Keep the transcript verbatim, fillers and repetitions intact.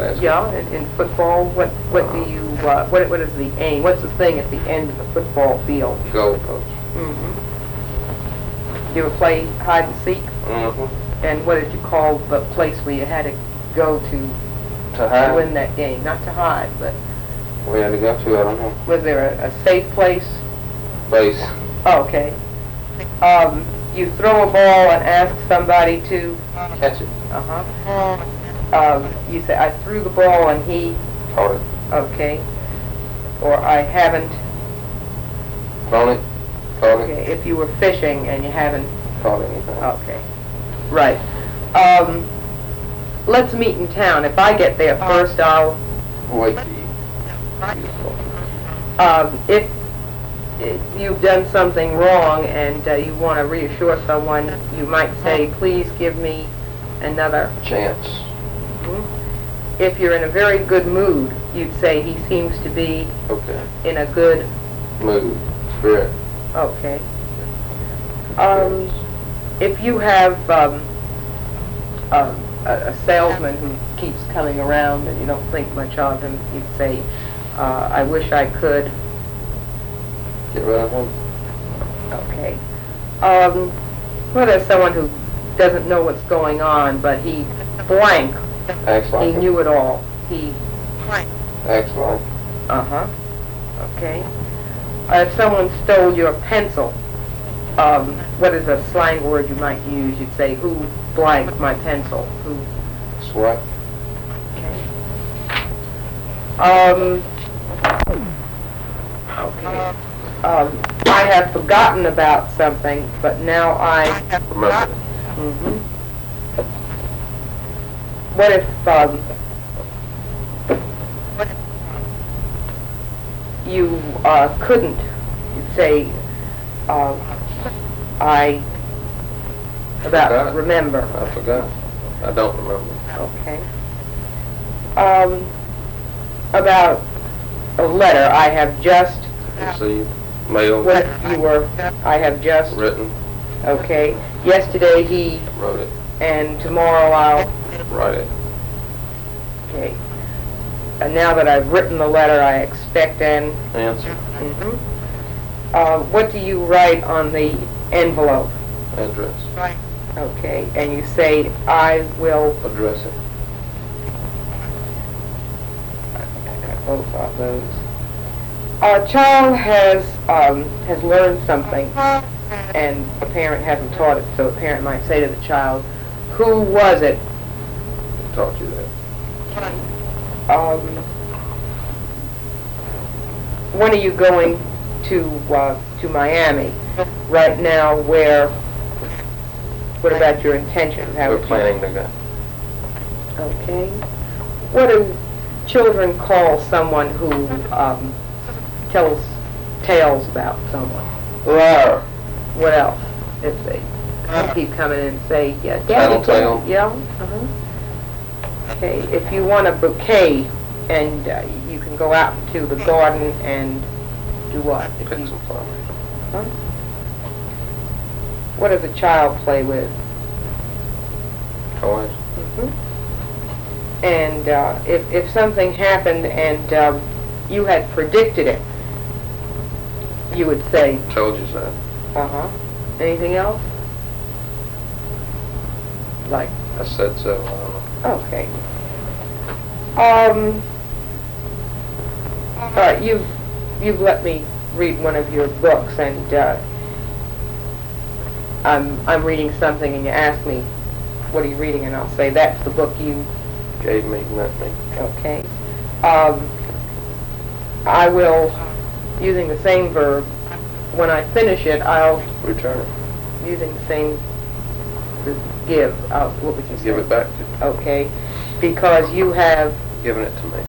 basketball. Yeah, in, in football, what what do you uh, what what is the aim? What's the thing at the end of the football field? Goal post. Mm-hmm. You ever play hide and seek? Mm-hmm. And what did you call the place where you had to go to To hide? to win that game? Not to hide, but We had to go to, I don't know. was there a, a safe place? Base. Oh, okay. Um, you throw a ball and ask somebody to. Catch it. Uh huh. Um, you say I threw the ball and he. Caught it. Okay. Or I haven't. Thrown it. Caught it. Okay. If you were fishing and you haven't. Caught anything. Okay. Right. Um, let's meet in town. If I get there first, I'll. Wait till you. Um, if, if you've done something wrong and uh, you want to reassure someone, you might say, please give me another. Chance. Mhm. If you're in a very good mood, you'd say he seems to be Okay. in a good. Mood. Spirit. Okay. Um, if you have um, um, a, a salesman who keeps coming around and you don't think much of him, you'd say, uh, I wish I could. Get rid of him. Okay. Um, what is someone who doesn't know what's going on, but he blank, Acts like he him. knew it all. He, Acts like. uh-huh, okay. Uh, if someone stole your pencil, um, what is a slang word you might use? You'd say, who blanked my pencil? Who, Swipe. okay. Um, okay. Um, I have forgotten about something, but now I... Remember. Mm-hmm. What if um, you uh, couldn't say, uh, I about Forgot. remember? I forgot. I don't remember. Okay. Um, about a letter, I have just. Received. Mail. What if you were? I have just. Written. Okay. Yesterday he, Wrote it. and tomorrow I'll. Write it. Okay. And now that I've written the letter, I expect an. Answer. Mm-hmm. Uh, what do you write on the envelope? Address. Okay. And you say, I will. Address it. I got both of those. A child has um, has learned something, and a parent hasn't taught it, so a parent might say to the child, who was it? Who taught you that? Um, when are you going to uh, to Miami? Right now, where? What about your intentions? How We're would you- planning to go. Okay. What do children call someone who um, tells tales about someone? Liar. What else? If they keep coming in and say, yeah, Daddy Tattletale. told- yeah. Uh-huh. Okay. If you want a bouquet, and uh, you can go out into the garden and do what? If Pick you- some flowers. huh? What does a child play with? Toys. hmm And uh, if if something happened and um, you had predicted it, you would say, Told you so. uh huh. Anything else? Like, I said so. I don't know. okay. Um. All right, you've you've let me read one of your books, and uh, I'm I'm reading something, and you ask me, what are you reading? And I'll say, that's the book you. Gave me, met me. Okay. Um, I will, using the same verb, when I finish it, I'll, Return it. using the same, the give, I'll, what would you say? Give it back to you. Okay. Because you have Giving it to me.